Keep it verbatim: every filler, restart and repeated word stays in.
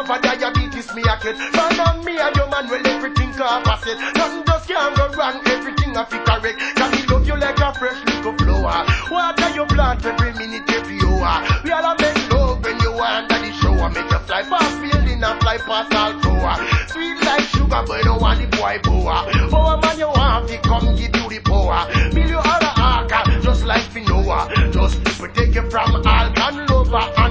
over diabetes me a get. Man and me and your man, well everything opposite. Nothing just can't go wrong, everything I feel correct. Can me love you like a fresh little flower. Water you plant every minute, every hour. We all a make love when you under the shower. Make you fly past building and fly past all tower. Sweet like sugar, but you don't want the boy boa. Oh man, you want to come give you the power. Build you all a arca, just like Finoa. Just protect you from all can lover.